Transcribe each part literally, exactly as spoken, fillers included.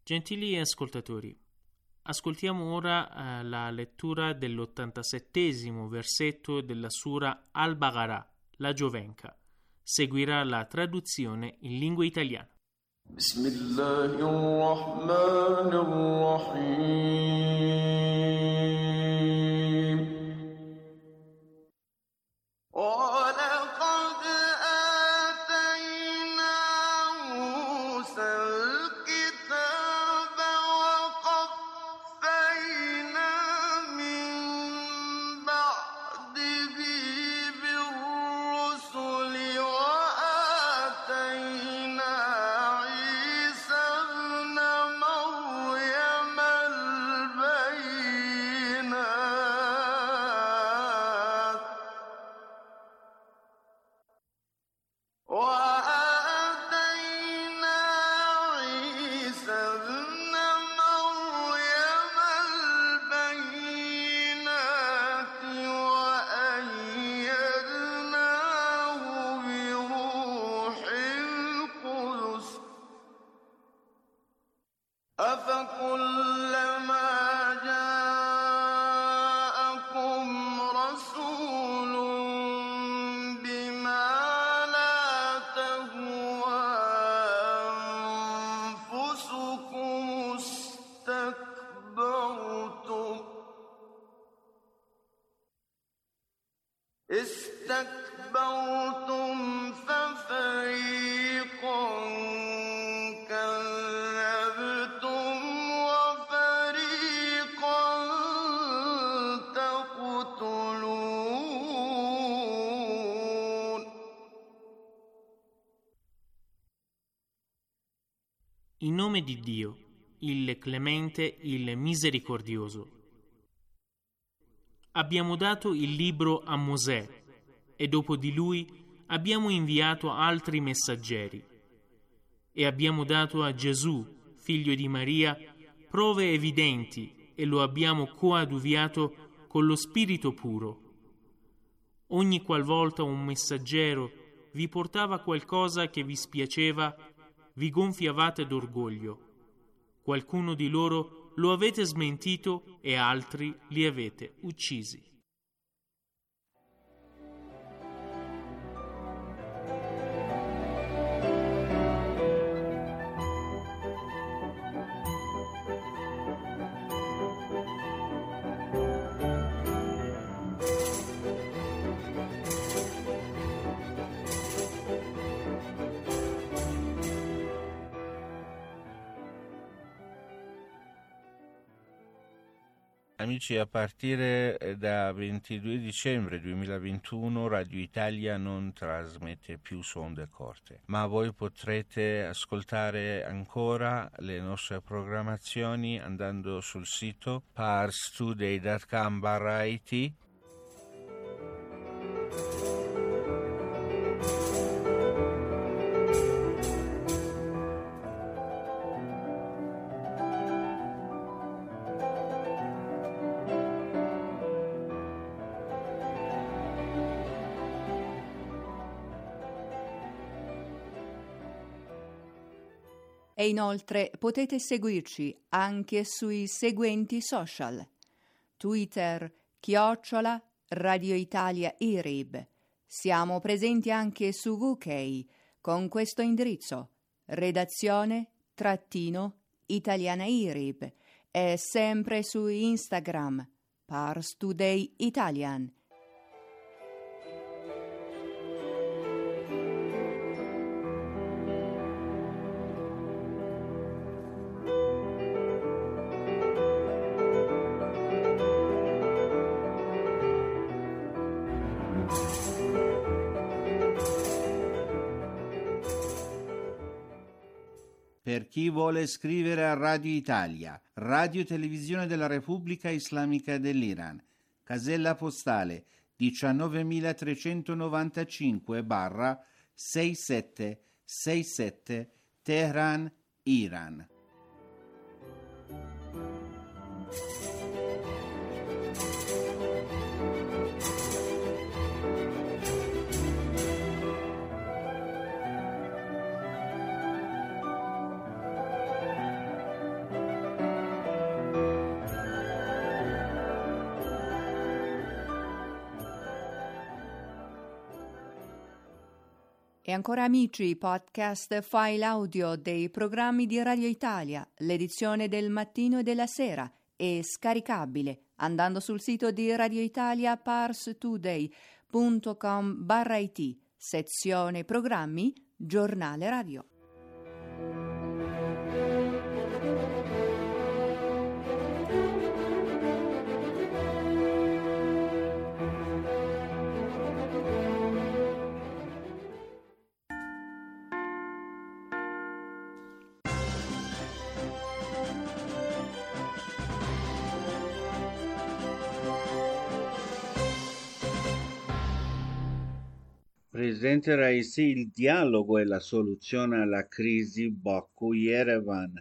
Gentili ascoltatori, ascoltiamo ora eh, la lettura dell'ottantasettesimo versetto della Sura Al-Baqarah, la Giovenca. Seguirà la traduzione in lingua italiana. Bismillahirrahmanirrahim. وَلَقَدْ آتَيْنَا مُوسَى الْكِتَابَ وَقَفَّيْنَا مِن بَعْدِهِ بِالرُّسُلِ وَآتَيْنَا عِيسَى ابْنَ مَرْيَمَ الْبَيِّنَاتِ وآتينا عيسى ابن مريم البينات وأيدناه بروح القدس أفكلما جاءكم رسول بما لا تهوى أنفسكم استكبرتم استكبرتم ففريقا كذبتم وفريقا تقتلون. In nome di Dio, il Clemente, il Misericordioso. Abbiamo dato il libro a Mosè e dopo di lui abbiamo inviato altri messaggeri e abbiamo dato a Gesù, figlio di Maria, prove evidenti e lo abbiamo coadiuviato con lo Spirito puro. Ogni qualvolta un messaggero vi portava qualcosa che vi spiaceva, vi gonfiavate d'orgoglio. Qualcuno di loro lo avete smentito e altri li avete uccisi. Amici, a partire da ventidue dicembre duemilaventuno Radio Italia non trasmette più su onde corte, ma voi potrete ascoltare ancora le nostre programmazioni andando sul sito parstoday punto com barra it. E inoltre potete seguirci anche sui seguenti social: Twitter, chiocciola, Radio Italia I R I B. Siamo presenti anche su U K con questo indirizzo: redazione trattino italiana I R I B, e sempre su Instagram, Pars Today Italian. Per chi vuole scrivere a Radio Italia, Radio Televisione della Repubblica Islamica dell'Iran, casella postale diciannovemilatrecentonovantacinque sessantasette Teheran, Iran. E ancora amici, podcast file audio dei programmi di Radio Italia, l'edizione del mattino e della sera è scaricabile andando sul sito di Radio Italia parstoday punto com barra it, sezione programmi, giornale radio. Presidente Raisi, il dialogo è la soluzione alla crisi Baku-Yerevan.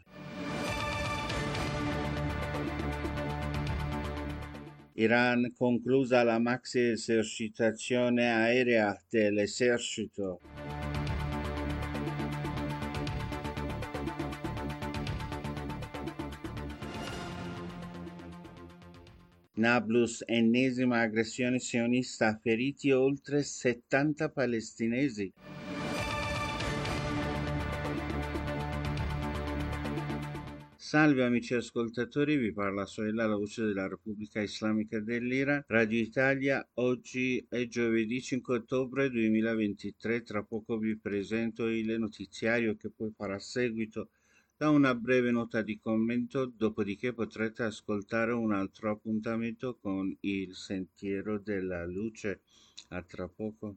Iran conclusa la maxi esercitazione aerea dell'esercito. Nablus, ennesima aggressione sionista, feriti oltre settanta palestinesi. Salve amici ascoltatori, vi parla Soela, la voce della Repubblica Islamica dell'Iran, Radio Italia. Oggi è giovedì cinque ottobre duemilaventitré, tra poco vi presento il notiziario che poi farà seguito da una breve nota di commento, dopodiché potrete ascoltare un altro appuntamento con il Sentiero della Luce. A tra poco.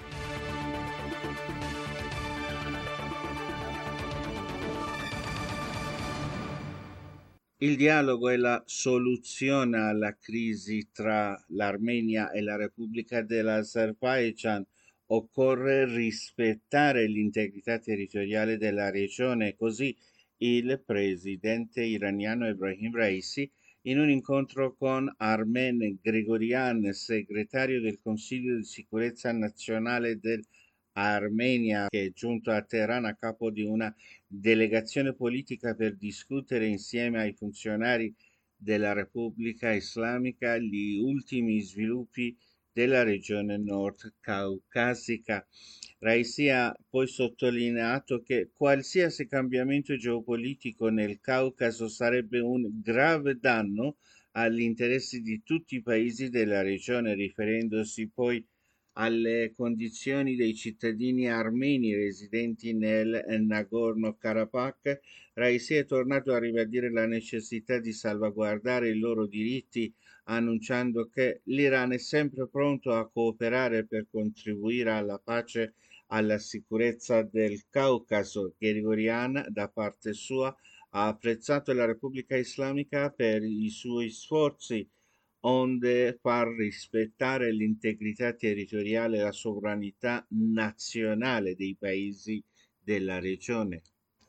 Il dialogo è la soluzione alla crisi tra l'Armenia e la Repubblica dell'Azerbaijan. Occorre rispettare l'integrità territoriale della regione, così il presidente iraniano Ebrahim Raisi, in un incontro con Armen Grigorian, segretario del Consiglio di sicurezza nazionale dell'Armenia, che è giunto a Teheran a capo di una delegazione politica per discutere insieme ai funzionari della Repubblica Islamica gli ultimi sviluppi della regione nord caucasica. Raisi ha poi sottolineato che qualsiasi cambiamento geopolitico nel Caucaso sarebbe un grave danno agli interessi di tutti i paesi della regione, riferendosi poi alle condizioni dei cittadini armeni residenti nel Nagorno-Karabakh. Raisi è tornato a ribadire la necessità di salvaguardare i loro diritti, annunciando che l'Iran è sempre pronto a cooperare per contribuire alla pace e alla sicurezza del Caucaso. Grigorian, da parte sua, ha apprezzato la Repubblica Islamica per i suoi sforzi onde far rispettare l'integrità territoriale e la sovranità nazionale dei paesi della regione.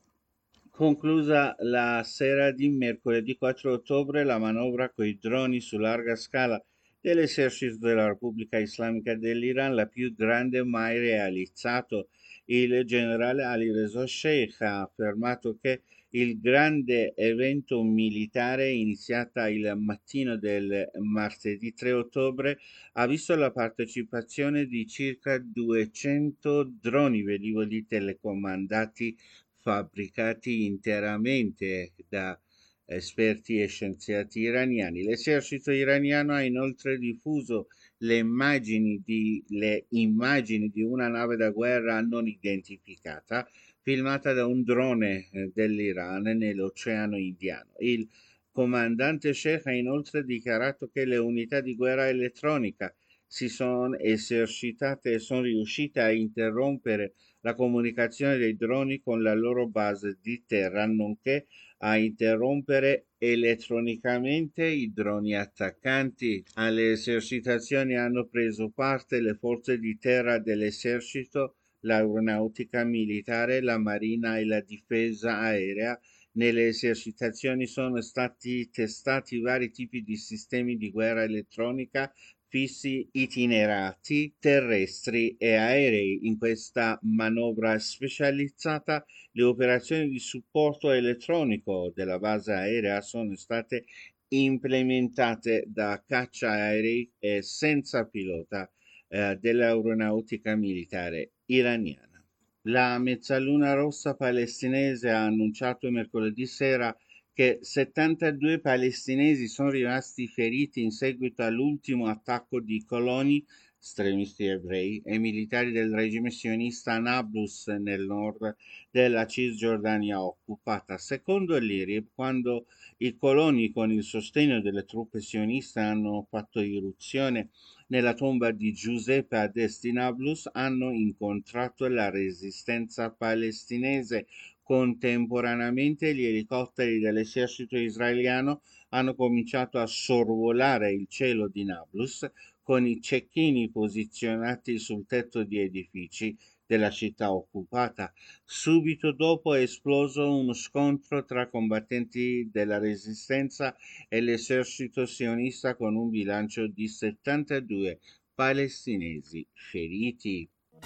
Conclusa la sera di mercoledì quattro ottobre la manovra coi droni su larga scala dell'esercito della Repubblica Islamica dell'Iran, la più grande mai realizzato. Il generale Ali Reza Sheikh ha affermato che il grande evento militare, iniziata il mattino del martedì tre ottobre, ha visto la partecipazione di circa duecento droni velivoli telecomandati fabbricati interamente da esperti e scienziati iraniani. L'esercito iraniano ha inoltre diffuso le immagini di, le immagini di una nave da guerra non identificata filmata da un drone dell'Iran nell'Oceano Indiano. Il comandante Sheikh ha inoltre dichiarato che le unità di guerra elettronica si sono esercitate e sono riuscite a interrompere la comunicazione dei droni con la loro base di terra, nonché a interrompere elettronicamente i droni attaccanti. Alle esercitazioni hanno preso parte le forze di terra dell'esercito, l'aeronautica militare, la marina e la difesa aerea. Nelle esercitazioni sono stati testati vari tipi di sistemi di guerra elettronica fissi, itinerati, terrestri e aerei. In questa manovra specializzata le operazioni di supporto elettronico della base aerea sono state implementate da cacciaaerei e senza pilota eh, dell'aeronautica militare iraniana. La Mezzaluna Rossa palestinese ha annunciato mercoledì sera che settantadue palestinesi sono rimasti feriti in seguito all'ultimo attacco di coloni, estremisti ebrei e militari del regime sionista a Nablus nel nord della Cisgiordania occupata. Secondo l'I R I B, quando i coloni con il sostegno delle truppe sioniste hanno fatto irruzione nella tomba di Giuseppe ad est di Nablus, hanno incontrato la resistenza palestinese. Contemporaneamente gli elicotteri dell'esercito israeliano hanno cominciato a sorvolare il cielo di Nablus con i cecchini posizionati sul tetto di edifici della città occupata. Subito dopo è esploso uno scontro tra combattenti della resistenza e l'esercito sionista con un bilancio di settantadue palestinesi feriti.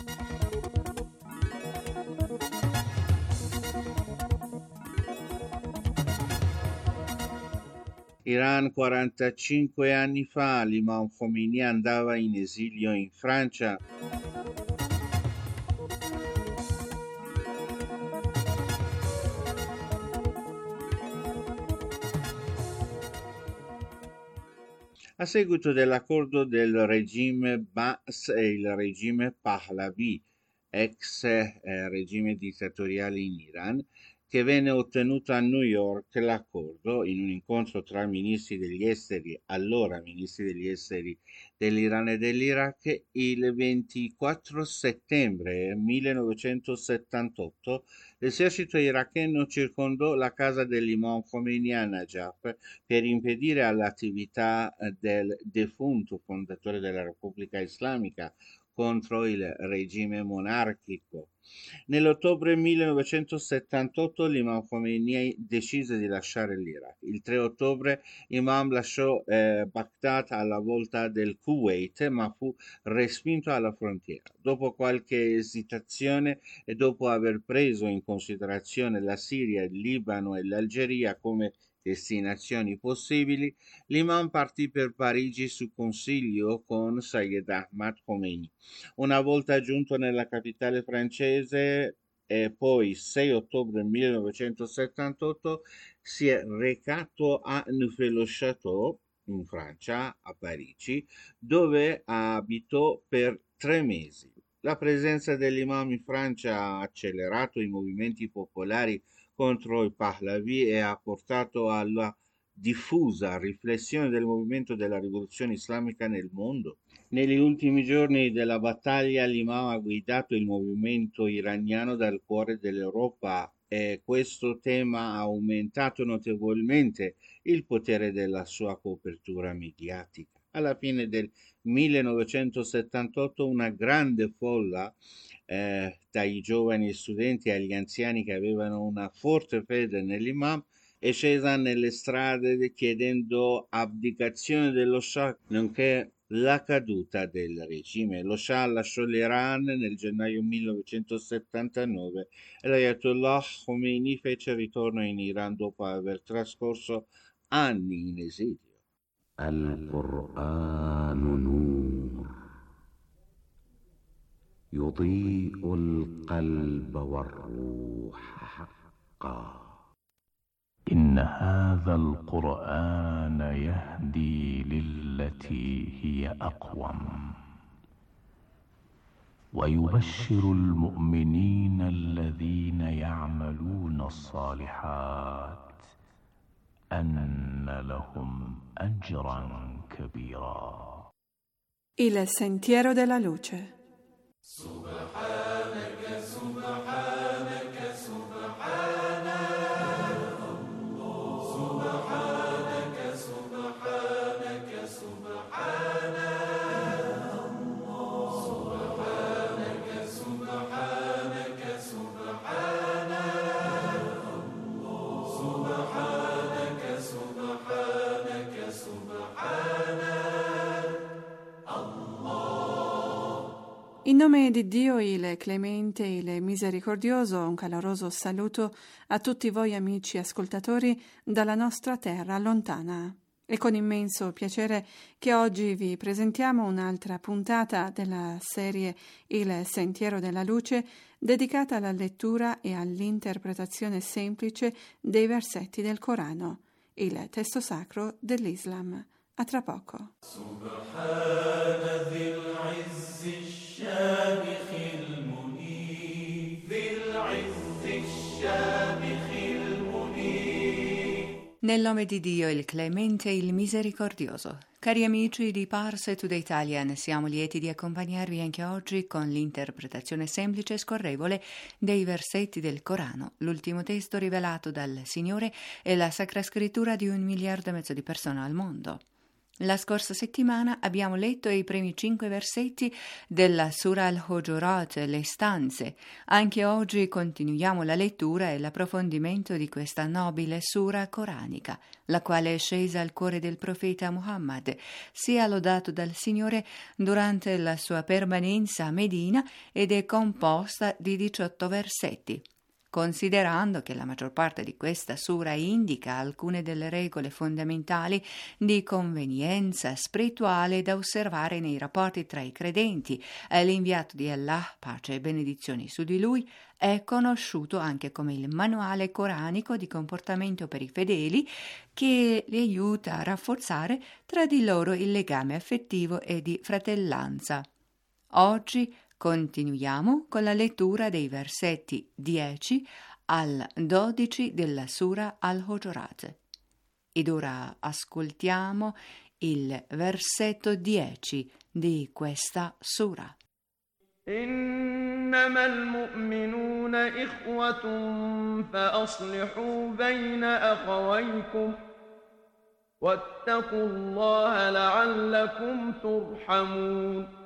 Iran, quarantacinque anni fa, l'imam Khomeini andava in esilio in Francia. A seguito dell'accordo del regime Baas e il regime Pahlavi, ex eh, regime dittatoriale in Iran, che venne ottenuto a New York l'accordo in un incontro tra ministri degli esteri, allora ministri degli esteri dell'Iran e dell'Iraq, il ventiquattro settembre millenovecentosettantotto l'esercito iracheno circondò la casa dell'imam Khomeini a Najaf per impedire all'attività del defunto fondatore della Repubblica Islamica contro il regime monarchico. Nell'ottobre millenovecentosettantotto l'imam Khomeini decise di lasciare l'Iraq. Il tre ottobre l'imam lasciò eh, Baghdad alla volta del Kuwait, ma fu respinto alla frontiera. Dopo qualche esitazione e dopo aver preso in considerazione la Siria, il Libano e l'Algeria come destinazioni possibili, l'imam partì per Parigi su consiglio con Sayed Ahmad Khomeini. Una volta giunto nella capitale francese, e poi il sei ottobre millenovecentosettantotto, si è recato a Neufchâteau in Francia, a Parigi, dove abitò per tre mesi. La presenza dell'imam in Francia ha accelerato i movimenti popolari contro il Pahlavi e ha portato alla diffusa riflessione del movimento della rivoluzione islamica nel mondo. Negli ultimi giorni della battaglia l'imam ha guidato il movimento iraniano dal cuore dell'Europa e questo tema ha aumentato notevolmente il potere della sua copertura mediatica. Alla fine del millenovecentosettantotto una grande folla eh, dai giovani studenti agli anziani che avevano una forte fede nell'imam è scesa nelle strade chiedendo abdicazione dello Shah nonché la caduta del regime. Lo Shah lasciò l'Iran nel gennaio millenovecentosettantanove e l'Ayatollah Khomeini fece ritorno in Iran dopo aver trascorso anni in esilio. القرآن نور يضيء القلب والروح حقا إن هذا القرآن يهدي للتي هي أقوم ويبشر المؤمنين الذين يعملون الصالحات أن لهم أجرا كبيرا. Il sentiero della luce. سبحانك سبحانك سبحانك سبحانك سبحانك سبحانك سبحانك سبحانك سبحانك In nome di Dio, il clemente e il misericordioso, un caloroso saluto a tutti voi amici ascoltatori dalla nostra terra lontana. È con immenso piacere che oggi vi presentiamo un'altra puntata della serie Il Sentiero della Luce, dedicata alla lettura e all'interpretazione semplice dei versetti del Corano, il testo sacro dell'Islam. A tra poco. Nel nome di Dio, il Clemente e il Misericordioso. Cari amici di Parse Today Italian, siamo lieti di accompagnarvi anche oggi con l'interpretazione semplice e scorrevole dei versetti del Corano, l'ultimo testo rivelato dal Signore e la Sacra Scrittura di un miliardo e mezzo di persone al mondo. La scorsa settimana abbiamo letto i primi cinque versetti della Sura al-Hujurat, le stanze. Anche oggi continuiamo la lettura e l'approfondimento di questa nobile sura coranica, la quale è scesa al cuore del profeta Muhammad, sia lodato dal Signore durante la sua permanenza a Medina, ed è composta di diciotto versetti. Considerando che la maggior parte di questa sura indica alcune delle regole fondamentali di convenienza spirituale da osservare nei rapporti tra i credenti e l'inviato di Allah, pace e benedizioni su di lui, è conosciuto anche come il manuale coranico di comportamento per i fedeli, che li aiuta a rafforzare tra di loro il legame affettivo e di fratellanza. Oggi continuiamo con la lettura dei versetti dieci al dodici della Sura al-Hujurat. Ed ora ascoltiamo il versetto dieci di questa Sura. إنما المؤمنون إخوة فأصلحوا بين أخويكم واتقوا الله لعلكم ترحمون.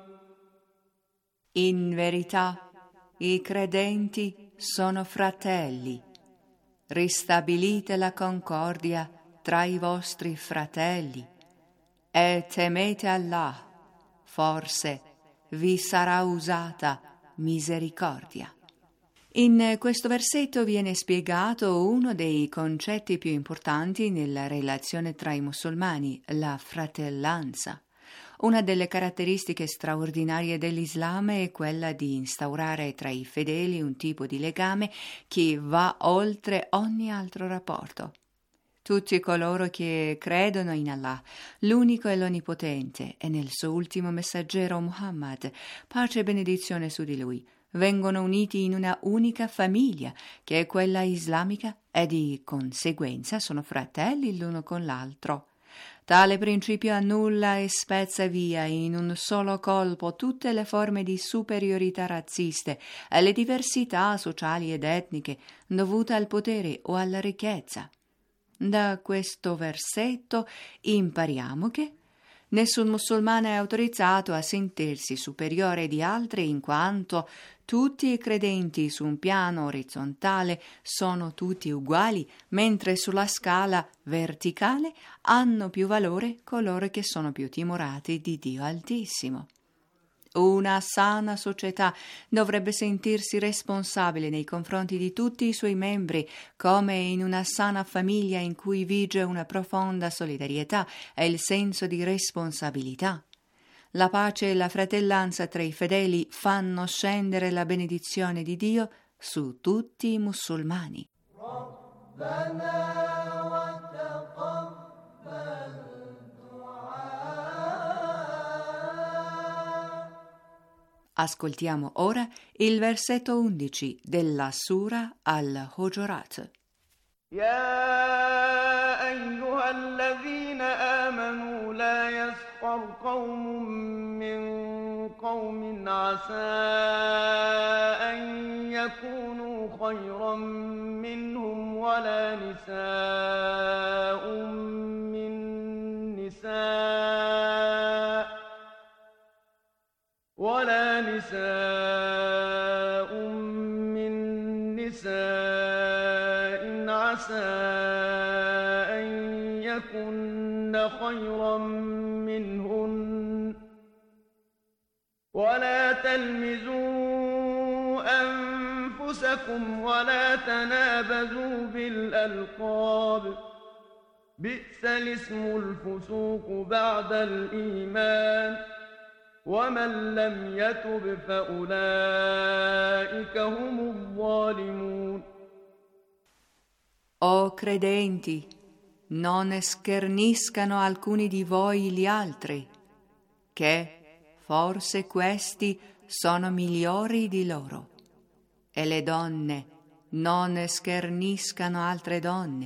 In verità, i credenti sono fratelli. Ristabilite la concordia tra i vostri fratelli e temete Allah. Forse vi sarà usata misericordia. In questo versetto viene spiegato uno dei concetti più importanti nella relazione tra i musulmani, la fratellanza. Una delle caratteristiche straordinarie dell'Islam è quella di instaurare tra i fedeli un tipo di legame che va oltre ogni altro rapporto. Tutti coloro che credono in Allah, l'unico e l'onnipotente, e nel suo ultimo messaggero Muhammad, pace e benedizione su di lui, vengono uniti in una unica famiglia, che è quella islamica, e di conseguenza sono fratelli l'uno con l'altro. Tale principio annulla e spezza via in un solo colpo tutte le forme di superiorità razziste e le diversità sociali ed etniche dovute al potere o alla ricchezza. Da questo versetto impariamo che nessun musulmano è autorizzato a sentirsi superiore di altri, in quanto tutti i credenti su un piano orizzontale sono tutti uguali, mentre sulla scala verticale hanno più valore coloro che sono più timorati di Dio Altissimo. Una sana società dovrebbe sentirsi responsabile nei confronti di tutti i suoi membri, come in una sana famiglia in cui vige una profonda solidarietà e il senso di responsabilità. La pace e la fratellanza tra i fedeli fanno scendere la benedizione di Dio su tutti i musulmani. Ascoltiamo ora il versetto undici della Sura al-Hujurat. يا أيها الذين آمنوا لا يسخر قوم من قوم عسى أن يكونوا خيرا منهم ولا نساء من نساء ولا نساء من نساء عسى أن يكن خيرا منهن ولا تلمزوا أنفسكم ولا تنابزوا بالألقاب بئس الاسم الفسوق بعد الإيمان ومن لم يتب فأولئك هم الظالمون. O credenti, non scherniscano alcuni di voi gli altri, che forse questi sono migliori di loro, e le donne non scherniscano altre donne,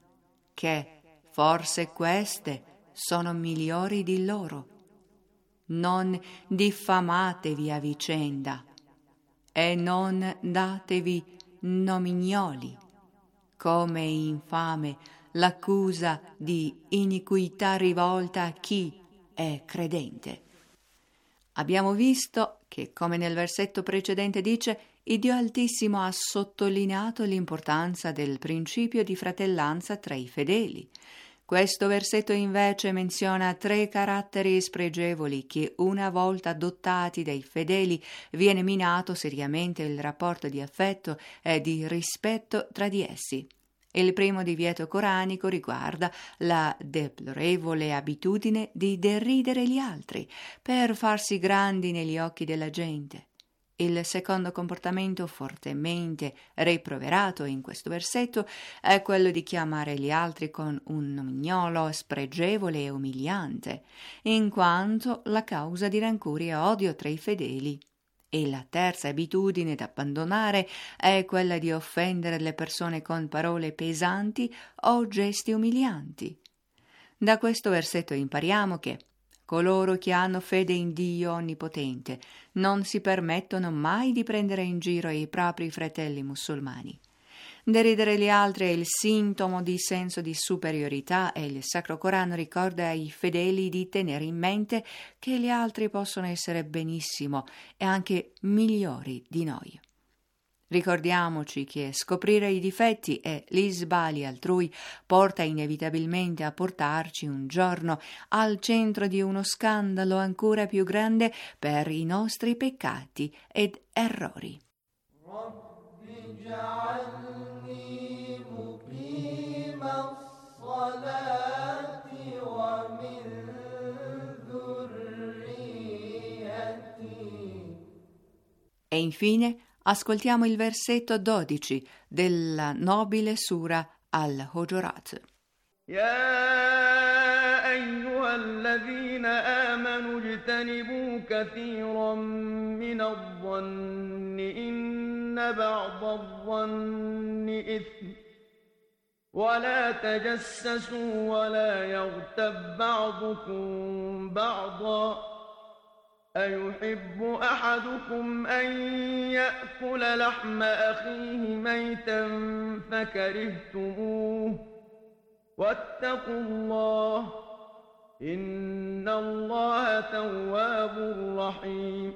che forse queste sono migliori di loro. Non diffamatevi a vicenda e non datevi nomignoli, come infame l'accusa di iniquità rivolta a chi è credente. Abbiamo visto che, come nel versetto precedente dice, il Dio Altissimo ha sottolineato l'importanza del principio di fratellanza tra i fedeli. Questo versetto invece menziona tre caratteri spregevoli che, una volta adottati dai fedeli, viene minato seriamente il rapporto di affetto e di rispetto tra di essi. Il primo divieto coranico riguarda la deplorevole abitudine di deridere gli altri per farsi grandi negli occhi della gente. Il secondo comportamento fortemente rimproverato in questo versetto è quello di chiamare gli altri con un nomignolo spregevole e umiliante, in quanto la causa di rancore e odio tra i fedeli. E la terza abitudine da abbandonare è quella di offendere le persone con parole pesanti o gesti umilianti. Da questo versetto impariamo che coloro che hanno fede in Dio Onnipotente non si permettono mai di prendere in giro i propri fratelli musulmani. Deridere gli altri è il sintomo di senso di superiorità e il Sacro Corano ricorda ai fedeli di tenere in mente che gli altri possono essere benissimo e anche migliori di noi. Ricordiamoci che scoprire i difetti e gli sbagli altrui porta inevitabilmente a portarci un giorno al centro di uno scandalo ancora più grande per i nostri peccati ed errori. E infine ascoltiamo il versetto dodici della nobile sura Al-Hujurat. يا أيها الذين آمنوا اجتنبوا كثيرا من الظن إن بعض الظن إثم ولا تجسسوا ولا يغتب بعضكم بعضا أيحب أحدكم أن يأكل لحم أخيه ميتا فكرهتموه واتقوا الله إن الله تواب رحيم.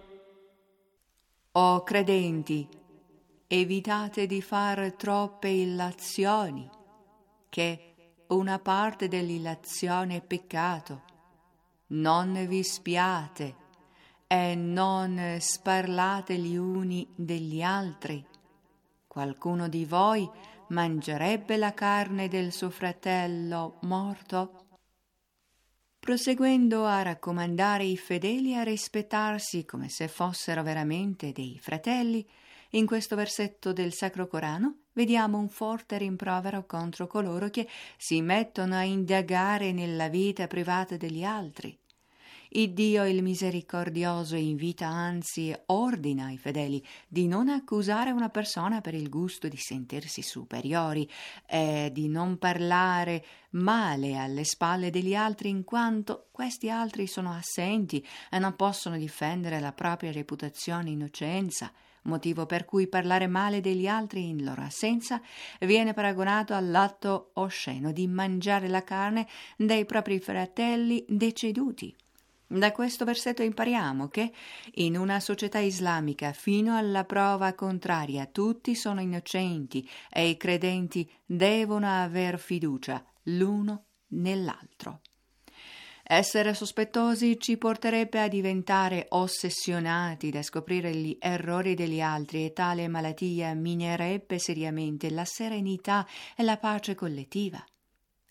O credenti, evitate di fare troppe illazioni, che una parte dell'illazione è peccato. Non vi spiate e non sparlate gli uni degli altri. Qualcuno di voi mangerebbe la carne del suo fratello morto? Proseguendo a raccomandare i fedeli a rispettarsi come se fossero veramente dei fratelli, in questo versetto del Sacro Corano vediamo un forte rimprovero contro coloro che si mettono a indagare nella vita privata degli altri. Il Dio, il misericordioso, invita, anzi ordina ai fedeli di non accusare una persona per il gusto di sentirsi superiori e di non parlare male alle spalle degli altri, in quanto questi altri sono assenti e non possono difendere la propria reputazione innocenza, motivo per cui parlare male degli altri in loro assenza viene paragonato all'atto osceno di mangiare la carne dei propri fratelli deceduti. Da questo versetto impariamo che in una società islamica fino alla prova contraria tutti sono innocenti e i credenti devono aver fiducia l'uno nell'altro. Essere sospettosi ci porterebbe a diventare ossessionati da scoprire gli errori degli altri e tale malattia minerebbe seriamente la serenità e la pace collettiva.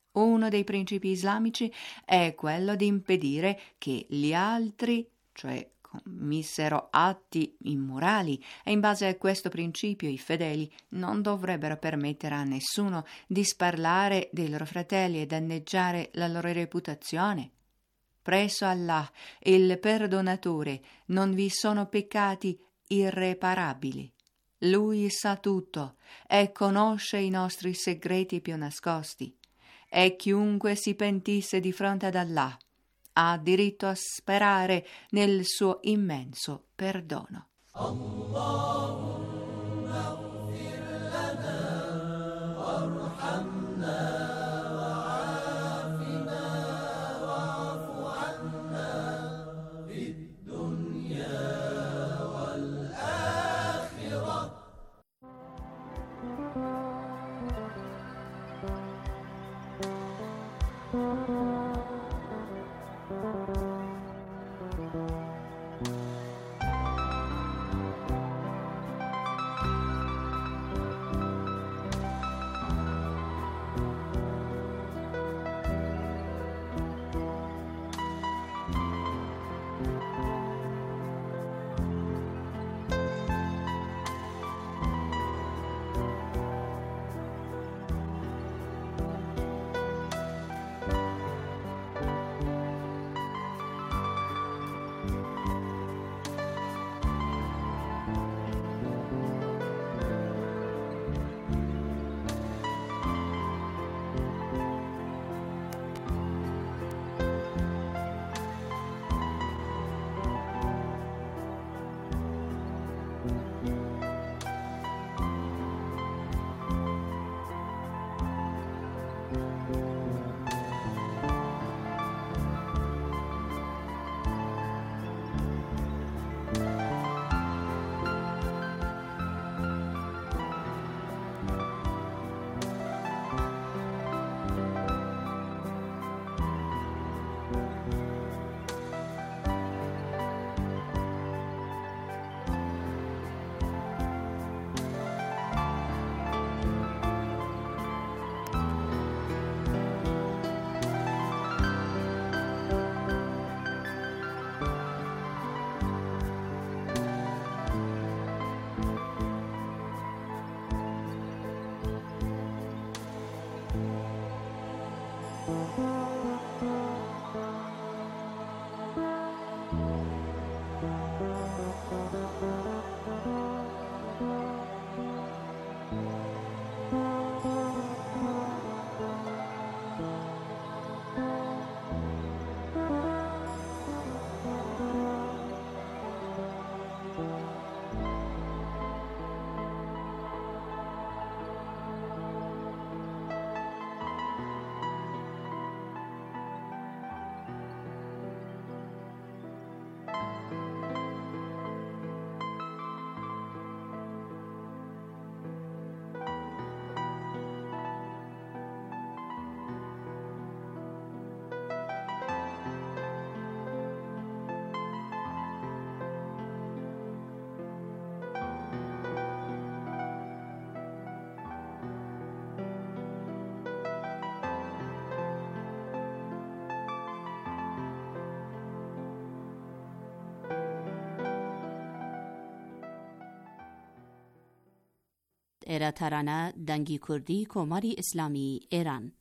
Uno dei principi islamici è quello di impedire che gli altri, cioè commissero atti immorali, e in base a questo principio i fedeli non dovrebbero permettere a nessuno di sparlare dei loro fratelli e danneggiare la loro reputazione. Presso Allah, il Perdonatore, non vi sono peccati irreparabili. Lui sa tutto e conosce i nostri segreti più nascosti. E chiunque si pentisse di fronte ad Allah ha diritto a sperare nel suo immenso perdono. era tarana dangi kurdی کماری اسلامی ایران